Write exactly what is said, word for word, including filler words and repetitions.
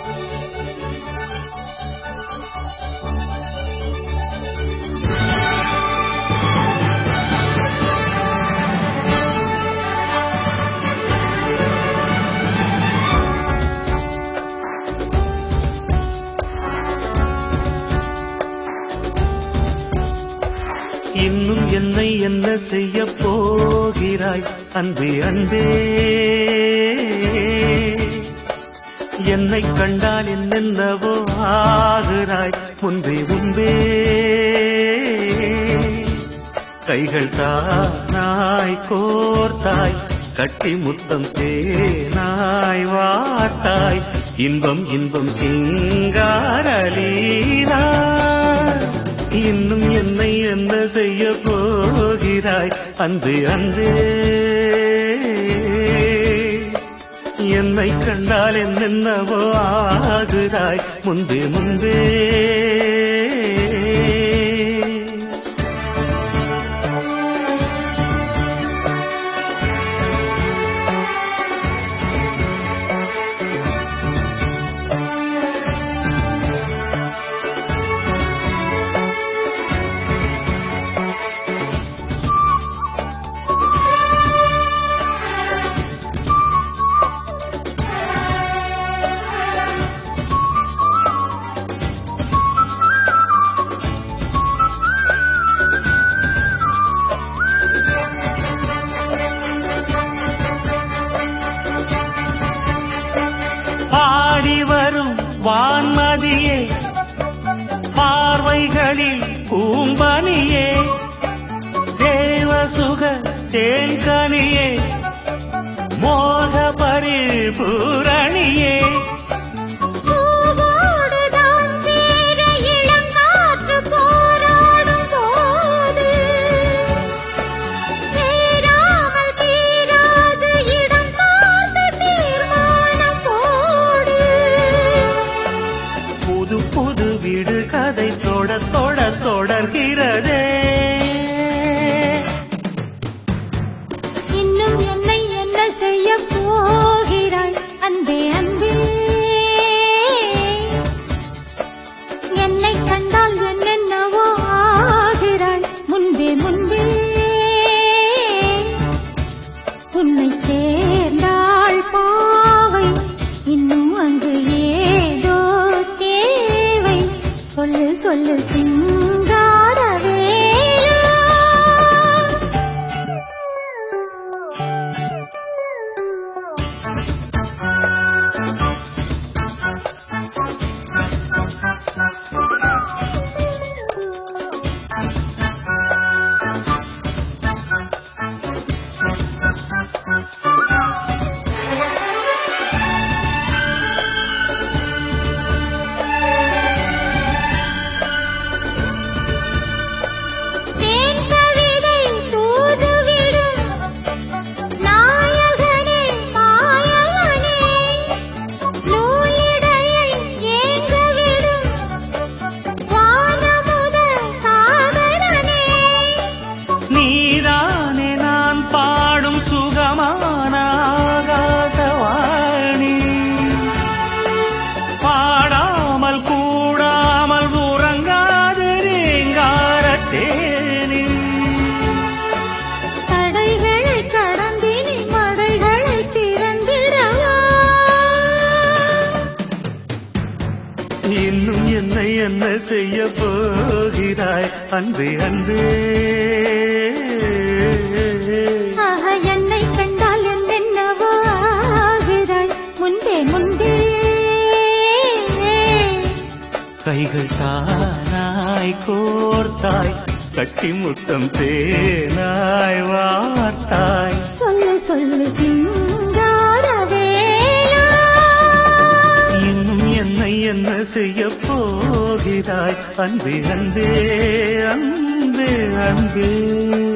இன்னும் என்னை என்ன செய்ய போகிறாய் அன்பே அன்பே, என்னை கண்டால் என்னென்னவோ ஆகிறாய் முன்பே முன்பே. கைகள் தானாய் கோர்த்தாய், கட்டி முத்தம் தேனாய் வார்த்தாய், இன்பம் இன்பம் சிங்காரலீலா. இன்னும் என்னை என்ன செய்ய போகிறாய் அன்பே அன்பே, என்னை கண்டால் என்னென்னவோ ஆகிறாய் முன்பே முன்பே. வரும் வான்மதியே, பார்வைகளில் பூம்பனியே, தேவசுக தேன்கனியே, மோக பரிபூரணியே. புது வீடு கதை தொட தொட தொடர்கிறதே. இன்னும் என்னை என்ன செய்ய போகிறாய் அன்பே அன்பே, என்னை கண்டால் என்னென்னவோ ஆகிறாய் முன்பே முன்பே. உன்னை சேர்ந்தாள் பாவை, இன்னும் அங்கு ஏதோ தேவை, சொல்லு சொல்லு சிங்காரவேலா. இன்னும் என்னை என்ன செய்ய போகிறாய் அன்பே அன்பே, என்னை கண்டால் என்னென்னவோ ஆகிறாய் முன்பே முன்பே. கைகள் தானாய் கோர்த்தாய், கட்டி முத்தம் தேனாய் வார்த்தாய், சொல்லு சொல்லு சிங்காரவேலா. இன்னும் என்னை என்ன செய்ய போகிறாய் அன்பே அன்பே அன்பே அன்பே.